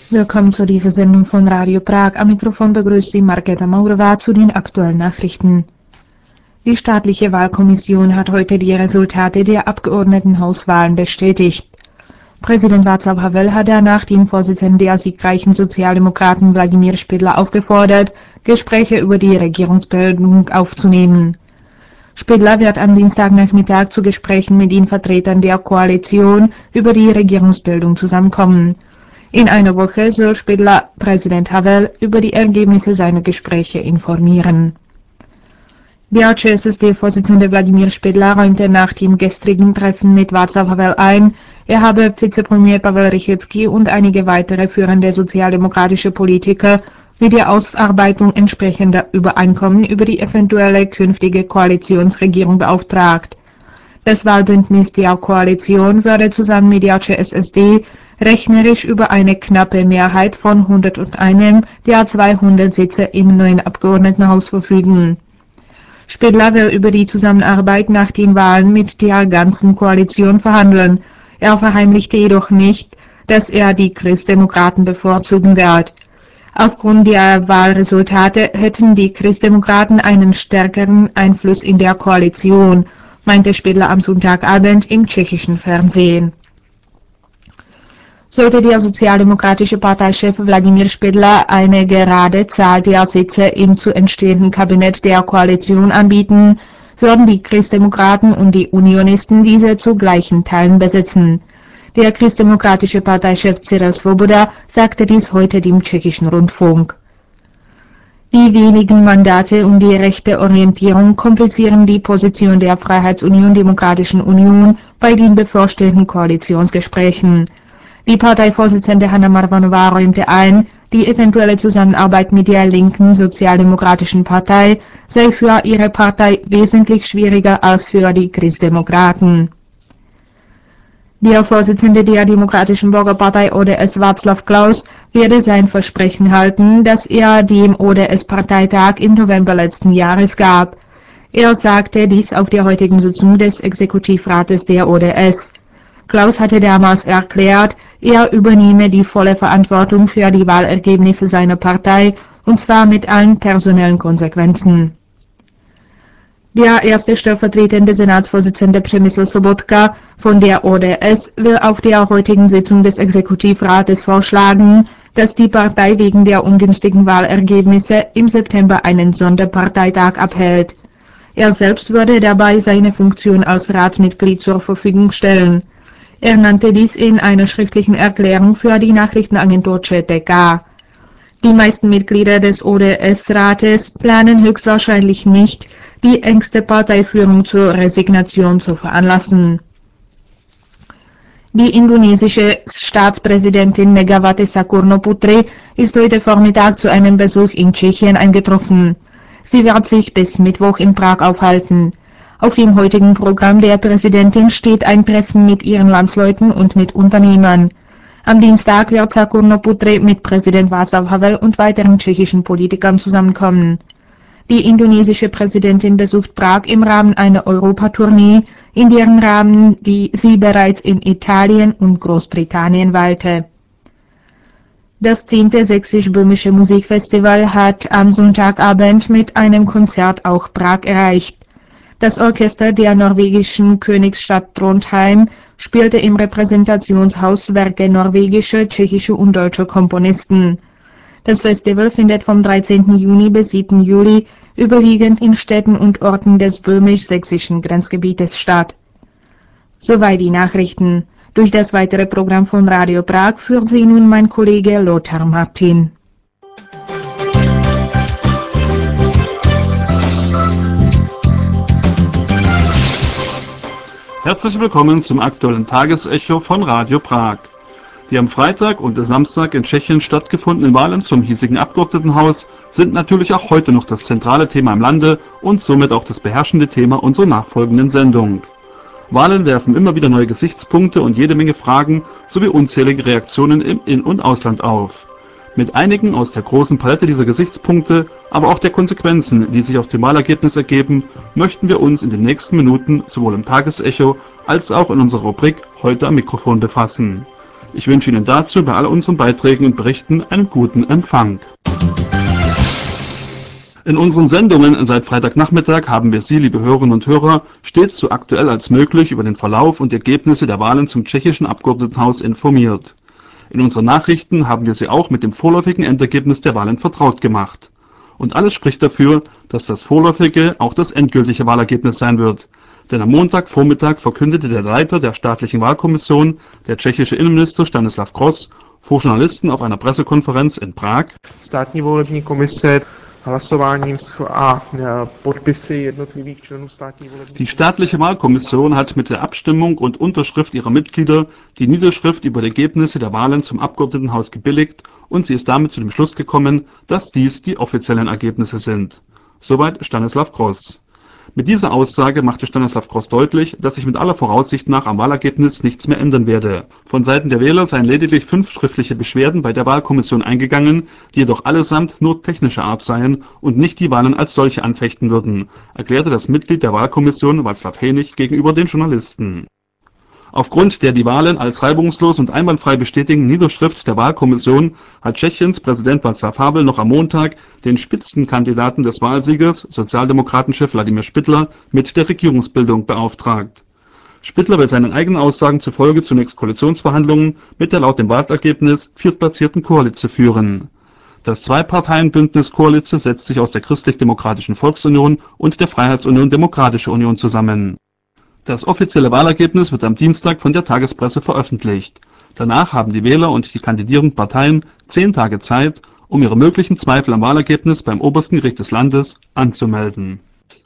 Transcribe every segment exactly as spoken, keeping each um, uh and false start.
Willkommen zu dieser Sendung von Radio Prag. Am Mikrofon begrüßt Sie Markéta Maurová zu den aktuellen Nachrichten. Die staatliche Wahlkommission hat heute die Resultate der Abgeordnetenhauswahlen bestätigt. Präsident Václav Havel hat danach den Vorsitzenden der siegreichen Sozialdemokraten Vladimír Špidla aufgefordert, Gespräche über die Regierungsbildung aufzunehmen. Špidla wird am Dienstagnachmittag zu Gesprächen mit den Vertretern der Koalition über die Regierungsbildung zusammenkommen. In einer Woche soll Špidla Präsident Havel über die Ergebnisse seiner Gespräche informieren. Der C S S D-Vorsitzende Vladimír Špidla räumte nach dem gestrigen Treffen mit Václav Havel ein, er habe Vizepremier Pavel Rychetský und einige weitere führende sozialdemokratische Politiker mit der Ausarbeitung entsprechender Übereinkommen über die eventuelle künftige Koalitionsregierung beauftragt. Das Wahlbündnis der Koalition würde zusammen mit der C S S D rechnerisch über eine knappe Mehrheit von hunderteins der zweihundert Sitze im neuen Abgeordnetenhaus verfügen. Špidla will über die Zusammenarbeit nach den Wahlen mit der ganzen Koalition verhandeln. Er verheimlichte jedoch nicht, dass er die Christdemokraten bevorzugen wird. Aufgrund der Wahlresultate hätten die Christdemokraten einen stärkeren Einfluss in der Koalition, meinte Špidla am Sonntagabend im tschechischen Fernsehen. Sollte der sozialdemokratische Parteichef Vladimír Špidla eine gerade Zahl der Sitze im zu entstehenden Kabinett der Koalition anbieten, würden die Christdemokraten und die Unionisten diese zu gleichen Teilen besitzen. Der christdemokratische Parteichef Cyril Svoboda sagte dies heute dem tschechischen Rundfunk. Die wenigen Mandate und die rechte Orientierung komplizieren die Position der Freiheitsunion Demokratischen Union bei den bevorstehenden Koalitionsgesprächen. Die Parteivorsitzende Hana Marvanová räumte ein, die eventuelle Zusammenarbeit mit der linken Sozialdemokratischen Partei sei für ihre Partei wesentlich schwieriger als für die Christdemokraten. Der Vorsitzende der Demokratischen Bürgerpartei O D S Václav Klaus werde sein Versprechen halten, das er dem O D S-Parteitag im November letzten Jahres gab. Er sagte dies auf der heutigen Sitzung des Exekutivrates der O D S. Klaus hatte damals erklärt, er übernehme die volle Verantwortung für die Wahlergebnisse seiner Partei, und zwar mit allen personellen Konsequenzen. Der erste stellvertretende Senatsvorsitzende Přemysl Sobotka von der O D S will auf der heutigen Sitzung des Exekutivrates vorschlagen, dass die Partei wegen der ungünstigen Wahlergebnisse im September einen Sonderparteitag abhält. Er selbst würde dabei seine Funktion als Ratsmitglied zur Verfügung stellen. Er nannte dies in einer schriftlichen Erklärung für die Nachrichtenagentur C T K. Die meisten Mitglieder des O D S-Rates planen höchstwahrscheinlich nicht, die engste Parteiführung zur Resignation zu veranlassen. Die indonesische Staatspräsidentin Megawati Soekarno-Putri ist heute Vormittag zu einem Besuch in Tschechien eingetroffen. Sie wird sich bis Mittwoch in Prag aufhalten. Auf dem heutigen Programm der Präsidentin steht ein Treffen mit ihren Landsleuten und mit Unternehmern. Am Dienstag wird Soekarno-Putri mit Präsident Václav Havel und weiteren tschechischen Politikern zusammenkommen. Die indonesische Präsidentin besucht Prag im Rahmen einer Europatournee, in deren Rahmen die sie bereits in Italien und Großbritannien weilte. Das zehnte Sächsisch-Böhmische Musikfestival hat am Sonntagabend mit einem Konzert auch Prag erreicht. Das Orchester der norwegischen Königsstadt Trondheim spielte im Repräsentationshaus Werke norwegischer, tschechischer und deutscher Komponisten. Das Festival findet vom dreizehnten Juni bis siebten Juli überwiegend in Städten und Orten des böhmisch-sächsischen Grenzgebietes statt. Soweit die Nachrichten. Durch das weitere Programm von Radio Prag führt sie nun mein Kollege Lothar Martin. Herzlich willkommen zum aktuellen Tagesecho von Radio Prag. Die am Freitag und Samstag in Tschechien stattgefundenen Wahlen zum hiesigen Abgeordnetenhaus sind natürlich auch heute noch das zentrale Thema im Lande und somit auch das beherrschende Thema unserer nachfolgenden Sendung. Wahlen werfen immer wieder neue Gesichtspunkte und jede Menge Fragen sowie unzählige Reaktionen im In- und Ausland auf. Mit einigen aus der großen Palette dieser Gesichtspunkte, aber auch der Konsequenzen, die sich aus dem Wahlergebnis ergeben, möchten wir uns in den nächsten Minuten sowohl im Tagesecho als auch in unserer Rubrik Heute am Mikrofon befassen. Ich wünsche Ihnen dazu bei all unseren Beiträgen und Berichten einen guten Empfang. In unseren Sendungen seit Freitagnachmittag haben wir Sie, liebe Hörerinnen und Hörer, stets so aktuell als möglich über den Verlauf und die Ergebnisse der Wahlen zum tschechischen Abgeordnetenhaus informiert. In unseren Nachrichten haben wir Sie auch mit dem vorläufigen Endergebnis der Wahlen vertraut gemacht. Und alles spricht dafür, dass das vorläufige auch das endgültige Wahlergebnis sein wird. Denn am Montagvormittag verkündete der Leiter der staatlichen Wahlkommission, der tschechische Innenminister Stanislav Gross, vor Journalisten auf einer Pressekonferenz in Prag: Státní volební komise hlasováním a podpisy jednotlivých členů státní volební Die staatliche Wahlkommission hat mit der Abstimmung und Unterschrift ihrer Mitglieder die Niederschrift über die Ergebnisse der Wahlen zum Abgeordnetenhaus gebilligt und sie ist damit zu dem Schluss gekommen, dass dies die offiziellen Ergebnisse sind. Soweit Stanislav Gross. Mit dieser Aussage machte Stanislav Gross deutlich, dass sich mit aller Voraussicht nach am Wahlergebnis nichts mehr ändern werde. Von Seiten der Wähler seien lediglich fünf schriftliche Beschwerden bei der Wahlkommission eingegangen, die jedoch allesamt nur technischer Art seien und nicht die Wahlen als solche anfechten würden, erklärte das Mitglied der Wahlkommission Václav Hönig gegenüber den Journalisten. Aufgrund der die Wahlen als reibungslos und einwandfrei bestätigenden Niederschrift der Wahlkommission hat Tschechiens Präsident Václav Havel noch am Montag den Spitzenkandidaten des Wahlsiegers, Sozialdemokratenchef Wladimir Špidla, mit der Regierungsbildung beauftragt. Špidla will seinen eigenen Aussagen zufolge zunächst Koalitionsverhandlungen mit der laut dem Wahlergebnis viertplatzierten Coalition führen. Das Zwei-Parteien-Bündnis Coalition setzt sich aus der Christlich-Demokratischen Volksunion und der Freiheitsunion Demokratische Union zusammen. Das offizielle Wahlergebnis wird am Dienstag von der Tagespresse veröffentlicht. Danach haben die Wähler und die kandidierenden Parteien zehn Tage Zeit, um ihre möglichen Zweifel am Wahlergebnis beim obersten Gericht des Landes anzumelden.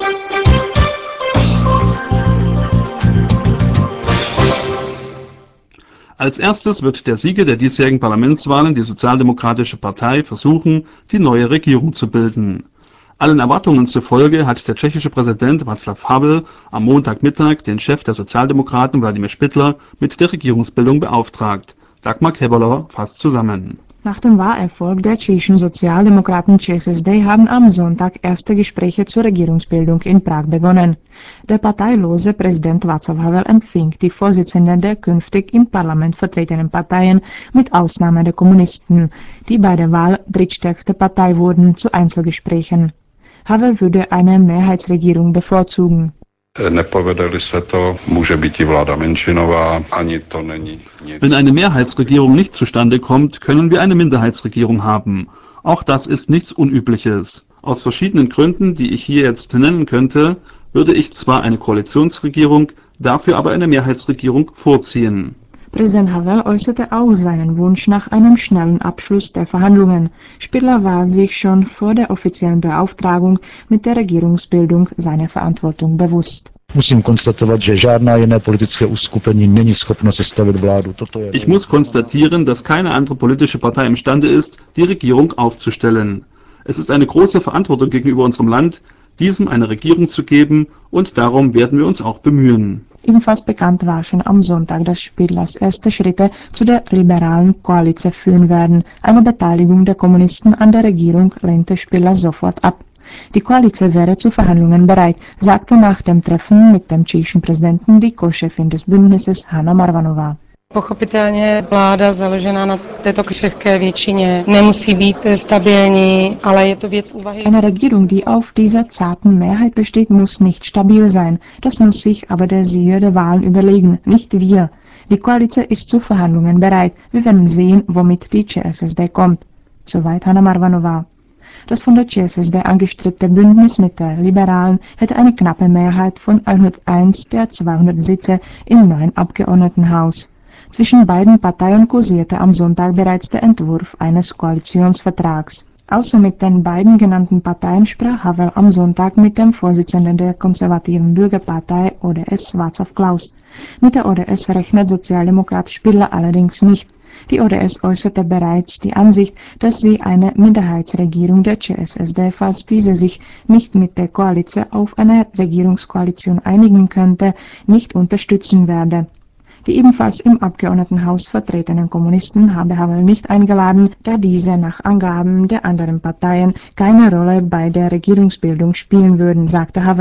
Als erstes wird der Sieger der diesjährigen Parlamentswahlen, die Sozialdemokratische Partei, versuchen, die neue Regierung zu bilden. Allen Erwartungen zufolge hat der tschechische Präsident Václav Havel am Montagmittag den Chef der Sozialdemokraten Wladimir Špidla mit der Regierungsbildung beauftragt. Dagmar Keberler fasst zusammen. Nach dem Wahlerfolg der tschechischen Sozialdemokraten C S S D haben am Sonntag erste Gespräche zur Regierungsbildung in Prag begonnen. Der parteilose Präsident Václav Havel empfing die Vorsitzenden der künftig im Parlament vertretenen Parteien mit Ausnahme der Kommunisten, die bei der Wahl drittstärkste Partei wurden, zu Einzelgesprächen. Havel würde eine Mehrheitsregierung bevorzugen. Nepovede-li se to, může být i vláda menšinová, ani to není nic. Wenn eine Mehrheitsregierung nicht zustande kommt, können wir eine Minderheitsregierung haben. Auch das ist nichts Unübliches. Aus verschiedenen Gründen, die ich hier jetzt nennen könnte, würde ich zwar eine Koalitionsregierung, dafür aber eine Mehrheitsregierung vorziehen. Präsident Havel äußerte auch seinen Wunsch nach einem schnellen Abschluss der Verhandlungen. Špidla war sich schon vor der offiziellen Beauftragung mit der Regierungsbildung seiner Verantwortung bewusst. Musím konstatovat, že žádná jiné politické uskupení není schopno sestavit vládu. Toto je... Ich muss konstatieren, dass keine andere politische Partei imstande ist, die Regierung aufzustellen. Es ist eine große Verantwortung gegenüber unserem Land, diesem eine Regierung zu geben, und darum werden wir uns auch bemühen. Ebenfalls bekannt war schon am Sonntag, dass Špidlas erste Schritte zu der liberalen Koalition führen werden. Eine Beteiligung der Kommunisten an der Regierung lehnte Špidla sofort ab. Die Koalition wäre zu Verhandlungen bereit, sagte nach dem Treffen mit dem tschechischen Präsidenten die Co-Chefin des Bündnisses Hana Marvanová. Pochopitelně vláda založená na této křehké většině nemusí být stabilní, ale je to věc úvahy. Eine Regierung, die auf dieser zarten Mehrheit besteht, muss nicht stabil sein. Das muss sich aber der Sieger der Wahlen überlegen, nicht wir. Die Koalition ist zu Verhandlungen bereit. Wir werden sehen, womit die C S S D kommt. Soweit Hana Marvanová. Das von der C S S D angestrebte Bündnis mit der Liberalen hätte eine knappe Mehrheit von hunderteins der zweihundert Sitze im neuen Abgeordnetenhaus. Zwischen beiden Parteien kursierte am Sonntag bereits der Entwurf eines Koalitionsvertrags. Außer mit den beiden genannten Parteien sprach Havel am Sonntag mit dem Vorsitzenden der konservativen Bürgerpartei O D S Václav Klaus. Mit der O D S rechnet Sozialdemokrat Špidla allerdings nicht. Die O D S äußerte bereits die Ansicht, dass sie eine Minderheitsregierung der C S S D, falls diese sich nicht mit der Koalition auf eine Regierungskoalition einigen könnte, nicht unterstützen werde. Die ebenfalls im Abgeordnetenhaus vertretenen Kommunisten habe Havel nicht eingeladen, da diese nach Angaben der anderen Parteien keine Rolle bei der Regierungsbildung spielen würden, sagte Havel.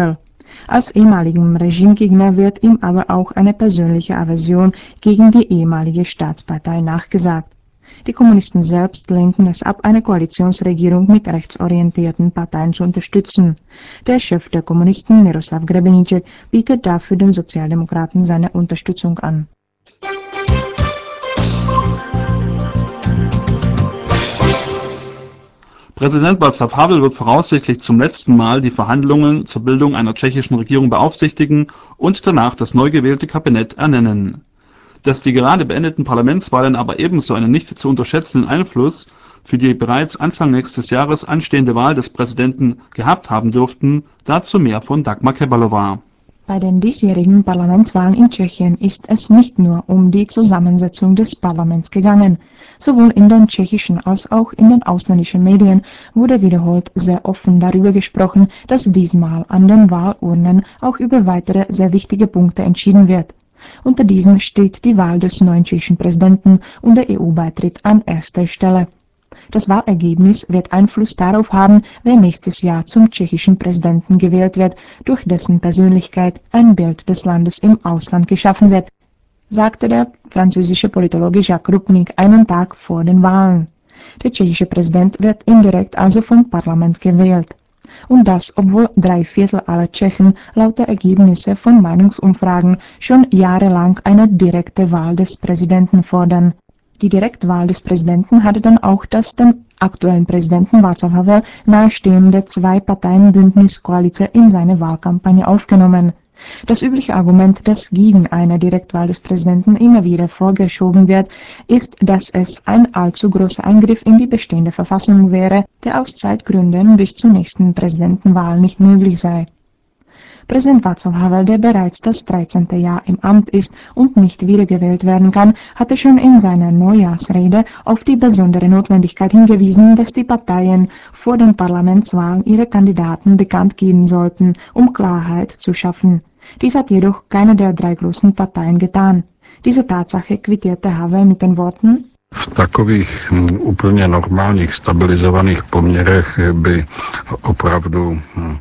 Als ehemaligem Regimegegner wird ihm aber auch eine persönliche Aversion gegen die ehemalige Staatspartei nachgesagt. Die Kommunisten selbst lehnten es ab, eine Koalitionsregierung mit rechtsorientierten Parteien zu unterstützen. Der Chef der Kommunisten, Miroslav Grebeníček, bietet dafür den Sozialdemokraten seine Unterstützung an. Präsident Václav Havel wird voraussichtlich zum letzten Mal die Verhandlungen zur Bildung einer tschechischen Regierung beaufsichtigen und danach das neu gewählte Kabinett ernennen. Dass die gerade beendeten Parlamentswahlen aber ebenso einen nicht zu unterschätzenden Einfluss für die bereits Anfang nächstes Jahres anstehende Wahl des Präsidenten gehabt haben dürften, dazu mehr von Dagmar Kebalova. Bei den diesjährigen Parlamentswahlen in Tschechien ist es nicht nur um die Zusammensetzung des Parlaments gegangen. Sowohl in den tschechischen als auch in den ausländischen Medien wurde wiederholt sehr offen darüber gesprochen, dass diesmal an den Wahlurnen auch über weitere sehr wichtige Punkte entschieden wird. Unter diesen steht die Wahl des neuen tschechischen Präsidenten und der E U-Beitritt an erster Stelle. Das Wahlergebnis wird Einfluss darauf haben, wer nächstes Jahr zum tschechischen Präsidenten gewählt wird, durch dessen Persönlichkeit ein Bild des Landes im Ausland geschaffen wird, sagte der französische Politologe Jacques Rupnik einen Tag vor den Wahlen. Der tschechische Präsident wird indirekt also vom Parlament gewählt. Und das, obwohl drei Viertel aller Tschechen laut der Ergebnisse von Meinungsumfragen schon jahrelang eine direkte Wahl des Präsidenten fordern. Die Direktwahl des Präsidenten hatte dann auch das dem aktuellen Präsidenten Václav Havel nahestehende Zwei-Parteien-Bündnis Koalice in seine Wahlkampagne aufgenommen. Das übliche Argument, das gegen eine Direktwahl des Präsidenten immer wieder vorgeschoben wird, ist, dass es ein allzu großer Eingriff in die bestehende Verfassung wäre, der aus Zeitgründen bis zur nächsten Präsidentenwahl nicht möglich sei. Präsident Václav Havel, der bereits das dreizehnte Jahr im Amt ist und nicht wiedergewählt werden kann, hatte schon in seiner Neujahrsrede auf die besondere Notwendigkeit hingewiesen, dass die Parteien vor den Parlamentswahlen ihre Kandidaten bekannt geben sollten, um Klarheit zu schaffen. Dies hat jedoch keine der drei großen Parteien getan. Diese Tatsache quittierte Havel mit den Worten: V takových úplně normálních, stabilizovaných poměrech by opravdu,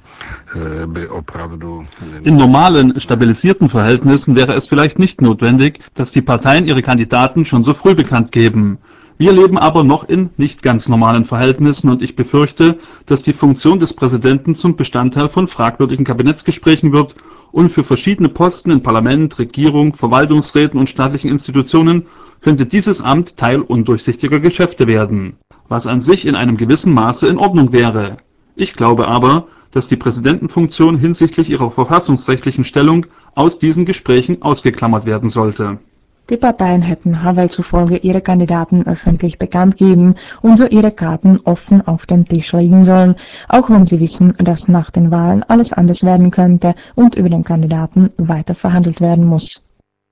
by opravdu... In normalen, stabilisierten Verhältnissen wäre es vielleicht nicht notwendig, dass die Parteien ihre Kandidaten schon so früh bekannt geben. Wir leben aber noch in nicht ganz normalen Verhältnissen und ich befürchte, dass die Funktion des Präsidenten zum Bestandteil von fragwürdigen Kabinettsgesprächen wird und für verschiedene Posten in Parlament, Regierung, Verwaltungsräten und staatlichen Institutionen könnte dieses Amt Teil undurchsichtiger Geschäfte werden, was an sich in einem gewissen Maße in Ordnung wäre. Ich glaube aber, dass die Präsidentenfunktion hinsichtlich ihrer verfassungsrechtlichen Stellung aus diesen Gesprächen ausgeklammert werden sollte. Die Parteien hätten Havel zufolge ihre Kandidaten öffentlich bekannt geben und so ihre Karten offen auf den Tisch legen sollen, auch wenn sie wissen, dass nach den Wahlen alles anders werden könnte und über den Kandidaten weiter verhandelt werden muss.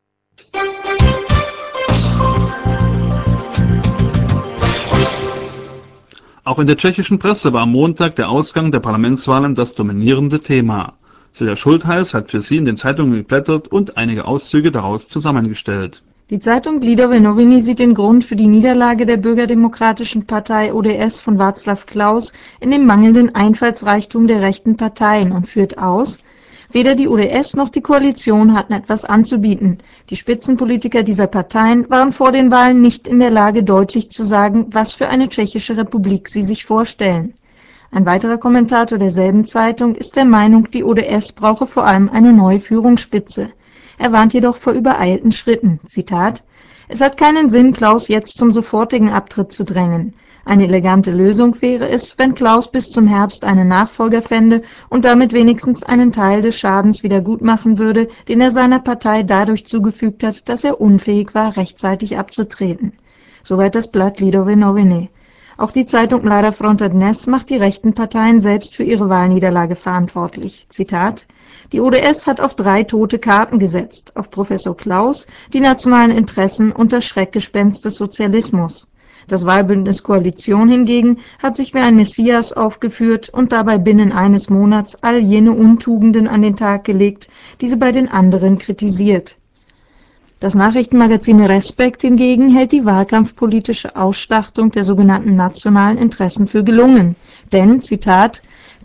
Auch in der tschechischen Presse war am Montag der Ausgang der Parlamentswahlen das dominierende Thema. Silja Schultheis hat für Sie in den Zeitungen geblättert und einige Auszüge daraus zusammengestellt. Die Zeitung Lidové noviny sieht den Grund für die Niederlage der Bürgerdemokratischen Partei O D S von Václav Klaus in dem mangelnden Einfallsreichtum der rechten Parteien und führt aus: Weder die O D S noch die Koalition hatten etwas anzubieten. Die Spitzenpolitiker dieser Parteien waren vor den Wahlen nicht in der Lage, deutlich zu sagen, was für eine tschechische Republik sie sich vorstellen. Ein weiterer Kommentator derselben Zeitung ist der Meinung, die O D S brauche vor allem eine neue Führungsspitze. Er warnt jedoch vor übereilten Schritten. Zitat: Es hat keinen Sinn, Klaus jetzt zum sofortigen Abtritt zu drängen. Eine elegante Lösung wäre es, wenn Klaus bis zum Herbst einen Nachfolger fände und damit wenigstens einen Teil des Schadens wiedergutmachen würde, den er seiner Partei dadurch zugefügt hat, dass er unfähig war, rechtzeitig abzutreten. Soweit das Blatt Lidové noviny. Auch die Zeitung Mladá fronta dnes macht die rechten Parteien selbst für ihre Wahlniederlage verantwortlich. Zitat: Die O D S hat auf drei tote Karten gesetzt, auf Professor Klaus, die nationalen Interessen und das Schreckgespenst des Sozialismus. Das Wahlbündnis Koalition hingegen hat sich wie ein Messias aufgeführt und dabei binnen eines Monats all jene Untugenden an den Tag gelegt, die sie bei den anderen kritisiert. Das Nachrichtenmagazin Respekt hingegen hält die wahlkampfpolitische Ausschlachtung der sogenannten nationalen Interessen für gelungen. Denn, Zitat,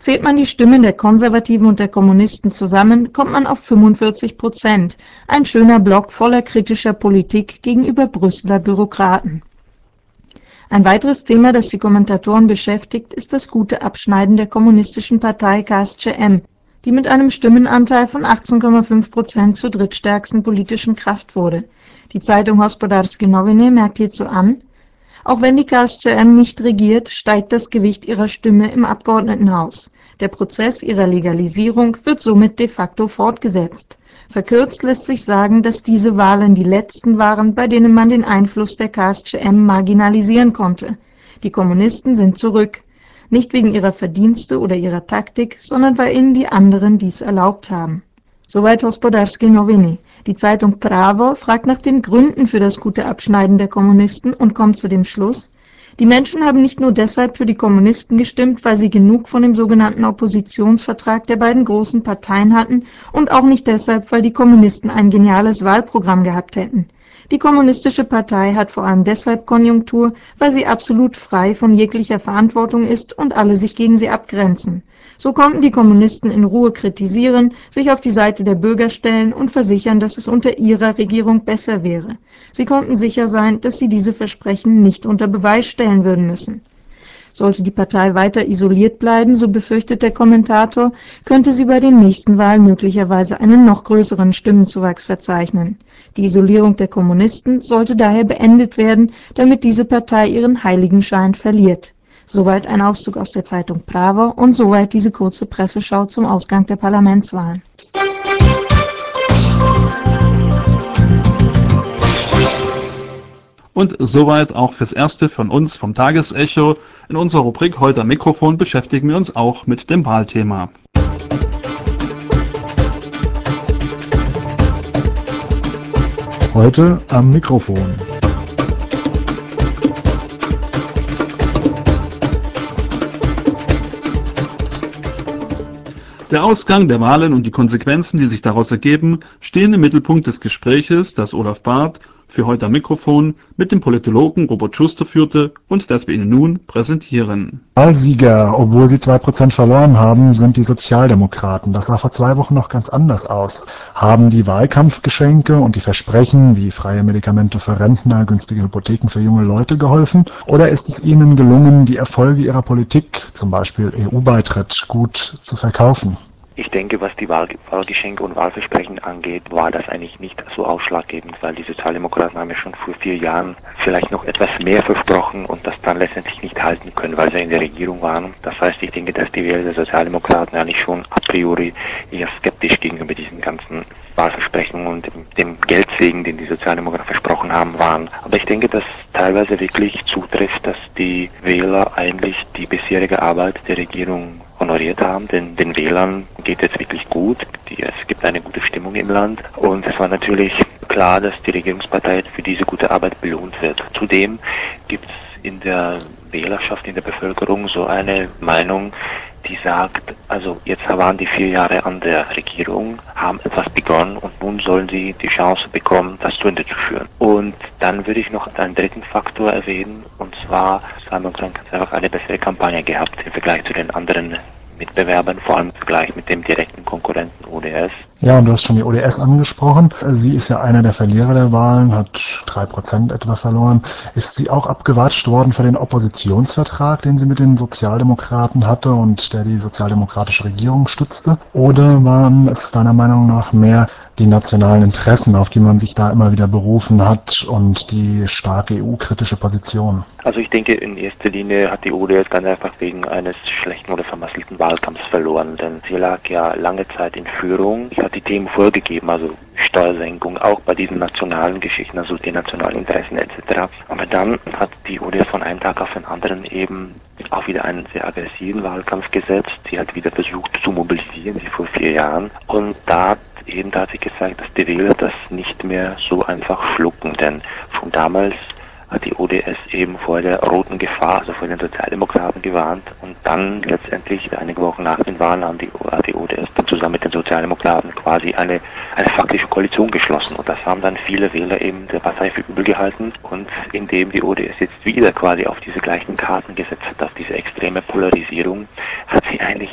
Zählt man die Stimmen der Konservativen und der Kommunisten zusammen, kommt man auf fünfundvierzig Prozent, ein schöner Block voller kritischer Politik gegenüber Brüsseler Bürokraten. Ein weiteres Thema, das die Kommentatoren beschäftigt, ist das gute Abschneiden der kommunistischen Partei K S C M, die mit einem Stimmenanteil von achtzehn Komma fünf Prozent zur drittstärksten politischen Kraft wurde. Die Zeitung Hospodářské noviny merkt hierzu an: Auch wenn die K S C M nicht regiert, steigt das Gewicht ihrer Stimme im Abgeordnetenhaus. Der Prozess ihrer Legalisierung wird somit de facto fortgesetzt. Verkürzt lässt sich sagen, dass diese Wahlen die letzten waren, bei denen man den Einfluss der K S C M marginalisieren konnte. Die Kommunisten sind zurück. Nicht wegen ihrer Verdienste oder ihrer Taktik, sondern weil ihnen die anderen dies erlaubt haben. Soweit Hospodářské noviny. Die Zeitung Právo fragt nach den Gründen für das gute Abschneiden der Kommunisten und kommt zu dem Schluss: Die Menschen haben nicht nur deshalb für die Kommunisten gestimmt, weil sie genug von dem sogenannten Oppositionsvertrag der beiden großen Parteien hatten und auch nicht deshalb, weil die Kommunisten ein geniales Wahlprogramm gehabt hätten. Die Kommunistische Partei hat vor allem deshalb Konjunktur, weil sie absolut frei von jeglicher Verantwortung ist und alle sich gegen sie abgrenzen. So konnten die Kommunisten in Ruhe kritisieren, sich auf die Seite der Bürger stellen und versichern, dass es unter ihrer Regierung besser wäre. Sie konnten sicher sein, dass sie diese Versprechen nicht unter Beweis stellen würden müssen. Sollte die Partei weiter isoliert bleiben, so befürchtet der Kommentator, könnte sie bei den nächsten Wahlen möglicherweise einen noch größeren Stimmenzuwachs verzeichnen. Die Isolierung der Kommunisten sollte daher beendet werden, damit diese Partei ihren Heiligenschein verliert. Soweit ein Auszug aus der Zeitung Právo und soweit diese kurze Presseschau zum Ausgang der Parlamentswahlen. Und soweit auch fürs Erste von uns vom Tagesecho. In unserer Rubrik Heute am Mikrofon beschäftigen wir uns auch mit dem Wahlthema. Heute am Mikrofon. Der Ausgang der Wahlen und die Konsequenzen, die sich daraus ergeben, stehen im Mittelpunkt des Gespräches, das Olaf Barth für Heute am Mikrofon mit dem Politologen Robert Schuster führte und das wir Ihnen nun präsentieren. Wahlsieger, obwohl sie zwei Prozent verloren haben, sind die Sozialdemokraten. Das sah vor zwei Wochen noch ganz anders aus. Haben die Wahlkampfgeschenke und die Versprechen wie freie Medikamente für Rentner, günstige Hypotheken für junge Leute geholfen? Oder ist es ihnen gelungen, die Erfolge ihrer Politik, zum Beispiel E U-Beitritt, gut zu verkaufen? Ich denke, was die Wahl Wahlgeschenke und Wahlversprechen angeht, war das eigentlich nicht so ausschlaggebend, weil die Sozialdemokraten haben ja schon vor vier Jahren vielleicht noch etwas mehr versprochen und das dann letztendlich nicht halten können, weil sie in der Regierung waren. Das heißt, ich denke, dass die Wähler der Sozialdemokraten eigentlich schon a priori eher skeptisch gegenüber diesen ganzen Wahlversprechen und dem, dem Geldsegen, den die Sozialdemokraten versprochen haben, waren. Aber ich denke, dass teilweise wirklich zutrifft, dass die Wähler eigentlich die bisherige Arbeit der Regierung honoriert haben, denn den Wählern geht es wirklich gut. Die, es gibt eine gute Stimmung im Land und es war natürlich klar, dass die Regierungspartei für diese gute Arbeit belohnt wird. Zudem gibt es in der Wählerschaft, in der Bevölkerung so eine Meinung, die sagt, also jetzt waren die vier Jahre an der Regierung, haben etwas begonnen und nun sollen sie die Chance bekommen, das zu Ende zu führen. Und dann würde ich noch einen dritten Faktor erwähnen, und zwar haben wir einfach eine bessere Kampagne gehabt im Vergleich zu den anderen Mitbewerbern, vor allem im Vergleich mit dem direkten Konkurrenten O D S. Ja, und du hast schon die O D S angesprochen. Sie ist ja einer der Verlierer der Wahlen, hat drei Prozent etwa verloren. Ist sie auch abgewatscht worden für den Oppositionsvertrag, den sie mit den Sozialdemokraten hatte und der die sozialdemokratische Regierung stützte? Oder waren es deiner Meinung nach mehr die nationalen Interessen, auf die man sich da immer wieder berufen hat und die starke E U-kritische Position? Also ich denke, in erster Linie hat die O D S ganz einfach wegen eines schlechten oder vermasselten Wahlkampfs verloren, denn sie lag ja lange Zeit in Führung. Sie hat die Themen vorgegeben, also Steuersenkung, auch bei diesen nationalen Geschichten, also die nationalen Interessen et cetera. Aber dann hat die O D S von einem Tag auf den anderen eben auch wieder einen sehr aggressiven Wahlkampf gesetzt. Sie hat wieder versucht zu mobilisieren, wie vor vier Jahren. Und da hat eben da hat sie gesagt, dass die Wähler das nicht mehr so einfach schlucken, denn schon damals hat die O D S eben vor der roten Gefahr, also vor den Sozialdemokraten gewarnt und dann letztendlich einige Wochen nach den Wahlen haben die, hat die O D S dann zusammen mit den Sozialdemokraten quasi eine, eine faktische Koalition geschlossen und das haben dann viele Wähler eben der Partei für übel gehalten und indem die O D S jetzt wieder quasi auf diese gleichen Karten gesetzt hat, auf diese extreme Polarisierung, hat sie eigentlich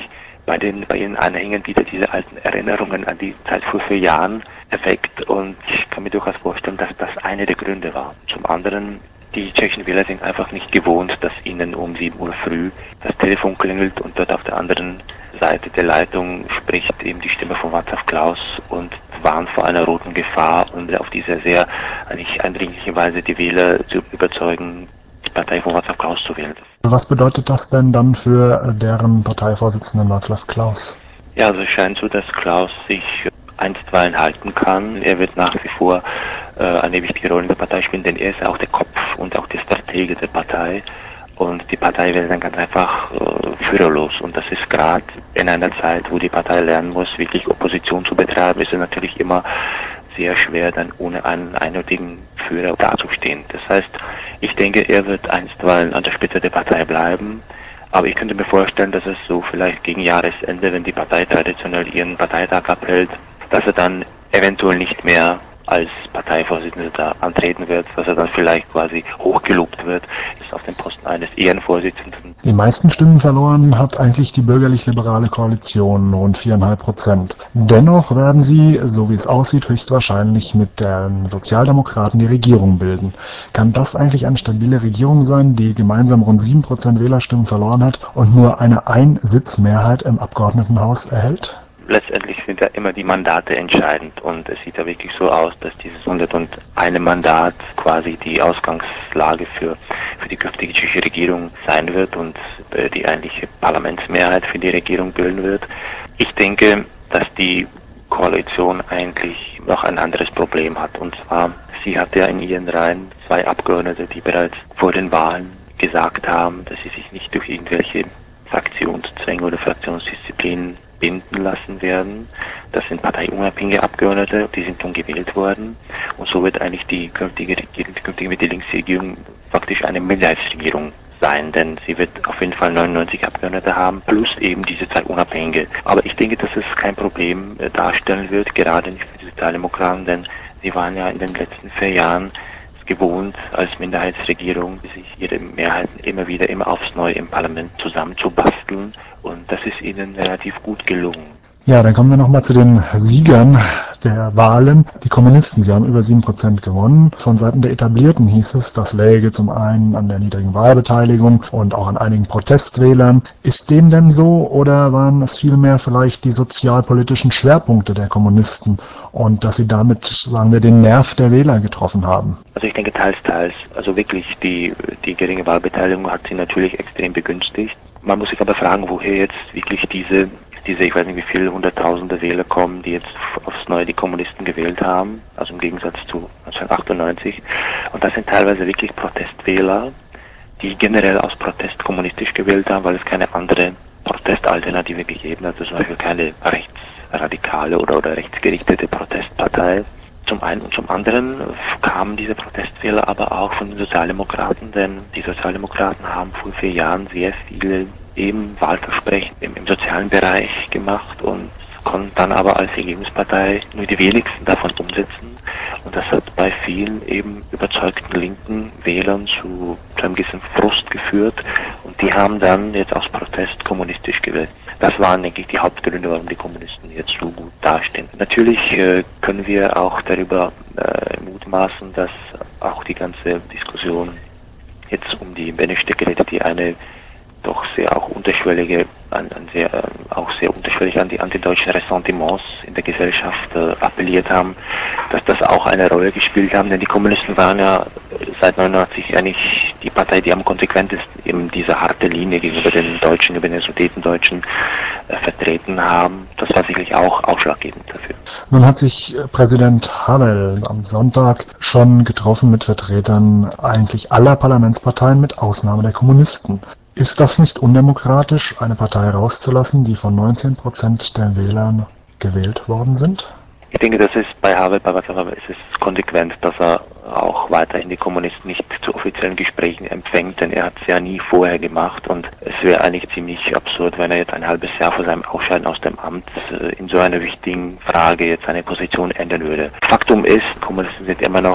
bei den bei ihren Anhängern wieder diese alten Erinnerungen an die Zeit vor vier Jahren erweckt und ich kann mir durchaus vorstellen, dass das eine der Gründe war. Zum anderen, die tschechischen Wähler sind einfach nicht gewohnt, dass ihnen um sieben Uhr früh das Telefon klingelt und dort auf der anderen Seite der Leitung spricht eben die Stimme von Václav Klaus und warnt vor einer roten Gefahr und auf diese sehr eigentlich eindringliche Weise die Wähler zu überzeugen, die Partei von Václav Klaus zu wählen. Was bedeutet das denn dann für deren Parteivorsitzenden Václav Klaus? Ja, also es scheint so, dass Klaus sich einstweilen halten kann. Er wird nach wie vor äh, eine wichtige Rolle in der Partei spielen, denn er ist auch der Kopf und auch der Stratege der Partei. Und die Partei wird dann ganz einfach äh, führerlos. Und das ist gerade in einer Zeit, wo die Partei lernen muss, wirklich Opposition zu betreiben, ist es natürlich immer sehr schwer, dann ohne einen eindeutigen Führer dazustehen. Das heißt, ich denke, er wird einstweilen an der Spitze der Partei bleiben. Aber ich könnte mir vorstellen, dass es so vielleicht gegen Jahresende, wenn die Partei traditionell ihren Parteitag abhält, dass er dann eventuell nicht mehr als Parteivorsitzender antreten wird, dass er dann vielleicht quasi hochgelobt wird, ist auf dem Posten eines Ehrenvorsitzenden. Die meisten Stimmen verloren hat eigentlich die bürgerlich-liberale Koalition, rund viereinhalb Prozent. Dennoch werden sie, so wie es aussieht, höchstwahrscheinlich mit den Sozialdemokraten die Regierung bilden. Kann das eigentlich eine stabile Regierung sein, die gemeinsam rund sieben Prozent Wählerstimmen verloren hat und nur eine Einsitzmehrheit im Abgeordnetenhaus erhält? Letztendlich sind ja immer die Mandate entscheidend und es sieht ja wirklich so aus, dass dieses hunderteins Mandat quasi die Ausgangslage für, für die künftige tschechische Regierung sein wird und äh, die eigentliche Parlamentsmehrheit für die Regierung bilden wird. Ich denke, dass die Koalition eigentlich noch ein anderes Problem hat und zwar, sie hat ja in ihren Reihen zwei Abgeordnete, die bereits vor den Wahlen gesagt haben, dass sie sich nicht durch irgendwelche Fraktionszwänge oder Fraktionsdisziplinen binden lassen werden. Das sind parteiunabhängige Abgeordnete, die sind schon gewählt worden. Und so wird eigentlich die künftige Regierung, die künftige Mitte-Links-Regierung faktisch eine Minderheitsregierung sein, denn sie wird auf jeden Fall neunundneunzig Abgeordnete haben, plus eben diese zwei Unabhängige. Aber ich denke, dass es kein Problem äh, darstellen wird, gerade nicht für die Sozialdemokraten, denn sie waren ja in den letzten vier Jahren gewohnt, als Minderheitsregierung sich ihre Mehrheiten immer wieder, immer aufs Neue im Parlament zusammenzubasteln. Und das ist ihnen relativ gut gelungen. Ja, dann kommen wir nochmal zu den Siegern der Wahlen. Die Kommunisten, sie haben über sieben Prozent gewonnen. Von Seiten der Etablierten hieß es, das läge zum einen an der niedrigen Wahlbeteiligung und auch an einigen Protestwählern. Ist dem denn so oder waren es vielmehr vielleicht die sozialpolitischen Schwerpunkte der Kommunisten und dass sie damit, sagen wir, den Nerv der Wähler getroffen haben? Also ich denke teils, teils. Also wirklich die, die geringe Wahlbeteiligung hat sie natürlich extrem begünstigt. Man muss sich aber fragen, woher jetzt wirklich diese diese, ich weiß nicht wie viele hunderttausende Wähler kommen, die jetzt aufs Neue die Kommunisten gewählt haben, also im Gegensatz zu neunzehnhundertachtundneunzig. Und das sind teilweise wirklich Protestwähler, die generell aus Protest kommunistisch gewählt haben, weil es keine andere Protestalternative gegeben hat, zum Beispiel keine rechtsradikale oder, oder rechtsgerichtete Protestpartei. Zum einen und zum anderen kamen diese Protestwähler aber auch von den Sozialdemokraten, denn die Sozialdemokraten haben vor vier Jahren sehr viele eben Wahlversprechen im, im sozialen Bereich gemacht und konnten dann aber als Regierungspartei nur die wenigsten davon umsetzen. Und das hat bei vielen eben überzeugten linken Wählern zu, zu einem gewissen Frust geführt und die haben dann jetzt aus Protest kommunistisch gewählt. Das waren, denke ich, die Hauptgründe, warum die Kommunisten jetzt so gut dastehen. Natürlich äh, können wir auch darüber äh, mutmaßen, dass auch die ganze Diskussion jetzt um die Beneš-Dekrete, die eine doch sehr auch unterschwellige, an, an sehr, äh, auch sehr unterschwellig an die antideutschen Ressentiments in der Gesellschaft äh, appelliert haben, dass das auch eine Rolle gespielt haben, denn die Kommunisten waren ja seit neunundneunzig eigentlich die Partei, die am konsequentesten eben diese harte Linie gegenüber den Deutschen, über den Sudetendeutschen äh, vertreten haben. Das war sicherlich auch ausschlaggebend dafür. Nun hat sich Präsident Havel am Sonntag schon getroffen mit Vertretern eigentlich aller Parlamentsparteien mit Ausnahme der Kommunisten. Ist das nicht undemokratisch, eine Partei rauszulassen, die von neunzehn Prozent der Wählern gewählt worden sind? Ich denke, das ist bei Havel, bei Václav Havel ist es konsequent, dass er auch weiterhin die Kommunisten nicht zu offiziellen Gesprächen empfängt, denn er hat es ja nie vorher gemacht und es wäre eigentlich ziemlich absurd, wenn er jetzt ein halbes Jahr vor seinem Ausscheiden aus dem Amt in so einer wichtigen Frage jetzt seine Position ändern würde. Faktum ist, Kommunisten sind immer noch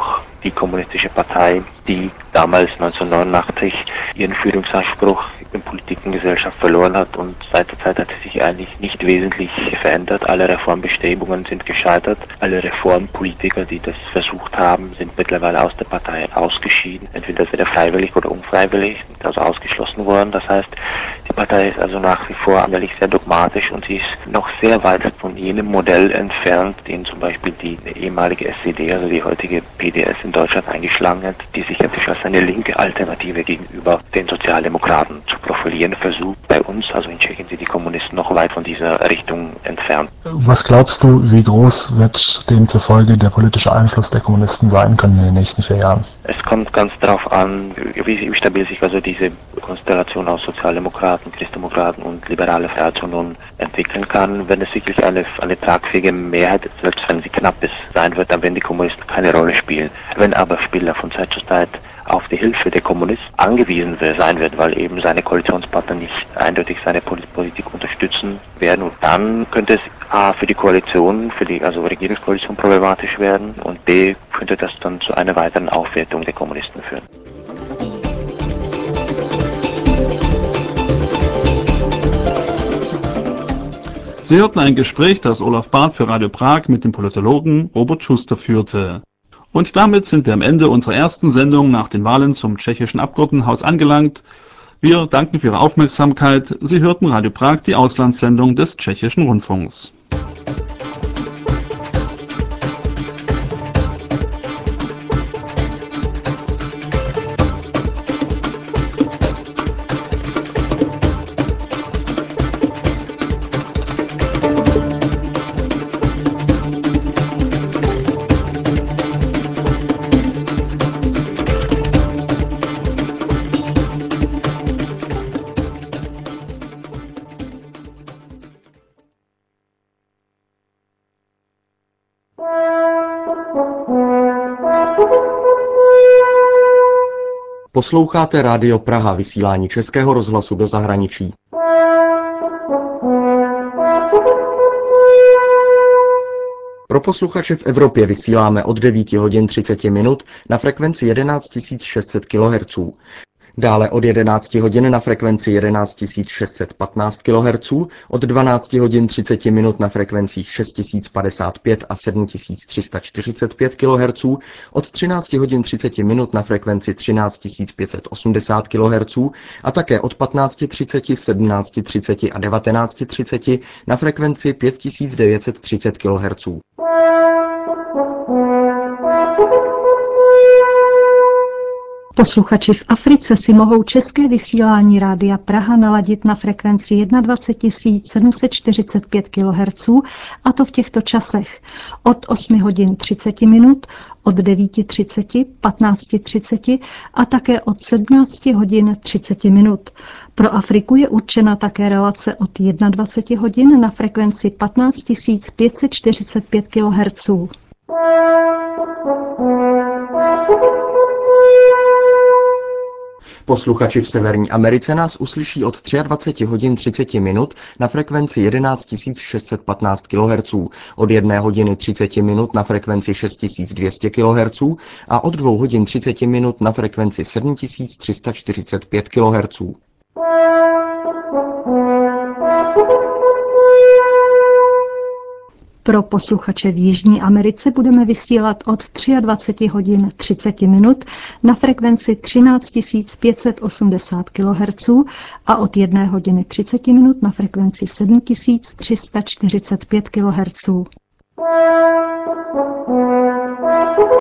die kommunistische Partei, die damals neunzehnhundertneunundachtzig ihren Führungsanspruch in Politik und Gesellschaft verloren hat und seit der Zeit hat sie sich eigentlich nicht wesentlich verändert. Alle Reformbestrebungen sind gescheitert. Alle Reformpolitiker, die das versucht haben, sind mittlerweile aus der Partei ausgeschieden. Entweder wieder freiwillig oder unfreiwillig, sind also ausgeschlossen worden. Das heißt, die Partei ist also nach wie vor eigentlich sehr dogmatisch und sie ist noch sehr weit von jenem Modell entfernt, den zum Beispiel die ehemalige S E D, also die heutige P D S in Deutschland eingeschlagen hat, die sich natürlich als eine linke Alternative gegenüber den Sozialdemokraten zu profilieren versucht. Bei uns, also in Tschechien, sind die Kommunisten noch weit von dieser Richtung entfernt. Was glaubst du, wie groß wird demzufolge der politische Einfluss der Kommunisten sein können in den nächsten vier Jahren? Es kommt ganz darauf an, wie stabil sich also diese Konstellation aus Sozialdemokraten, Christdemokraten und liberale Freiheitsunion entwickeln kann. Wenn es wirklich eine, eine tragfähige Mehrheit, selbst wenn sie knapp ist, sein wird, dann werden die Kommunisten keine Rolle spielen. Wenn aber Spieler von Zeit zu Zeit auf die Hilfe der Kommunisten angewiesen sein wird, weil eben seine Koalitionspartner nicht eindeutig seine Politik unterstützen werden. Und dann könnte es A für die Koalition, für die also Regierungskoalition problematisch werden und B könnte das dann zu einer weiteren Aufwertung der Kommunisten führen. Sie hörten ein Gespräch, das Olaf Barth für Radio Prag mit dem Politologen Robert Schuster führte. Und damit sind wir am Ende unserer ersten Sendung nach den Wahlen zum tschechischen Abgeordnetenhaus angelangt. Wir danken für Ihre Aufmerksamkeit. Sie hörten Radio Prag, die Auslandssendung des tschechischen Rundfunks. Posloucháte Rádio Praha, vysílání Českého rozhlasu do zahraničí. Pro posluchače v Evropě vysíláme od devíti hodin třicet minut na frekvenci jedenáct tisíc šest set kilohertzů. Dále od jedenácti hodin na frekvenci jedenáct tisíc šest set patnáct kilohertzů, od dvanácti hodin třicet minut na frekvencích šest tisíc padesát pět a sedm tisíc tři sta čtyřicet pět kilohertzů, od třinácti hodin třicet minut na frekvenci třináct tisíc pět set osmdesát kilohertzů a také od patnácti třicet, sedmnácti třicet a devatenácti třicet na frekvenci pět tisíc devět set třicet kilohertzů. Posluchači v Africe si mohou české vysílání Rádia Praha naladit na frekvenci dvacet jedna tisíc sedm set čtyřicet pět kilohertzů, a to v těchto časech od osmi hodin třicet minut, od devíti třicet, patnácti třicet a také od sedmnácti hodin třicet minut. Pro Afriku je určena také relace od dvacet jedna hodin na frekvenci patnáct tisíc pět set čtyřicet pět kilohertzů. Posluchači v Severní Americe nás uslyší od dvacet tři hodin třicet minut na frekvenci jedenáct tisíc šest set patnáct kilohertzů, od jedné hodiny třicet minut na frekvenci šest tisíc dvě stě kilohertzů a od dvou hodin třicet minut na frekvenci sedm tisíc tři sta čtyřicet pět kilohertzů. Pro posluchače v Jižní Americe budeme vysílat od dvacet tři hodin třicet minut na frekvenci třináct tisíc pět set osmdesát kilohertzů a od jedné hodiny třicet minut na frekvenci sedm tisíc tři sta čtyřicet pět kilohertzů.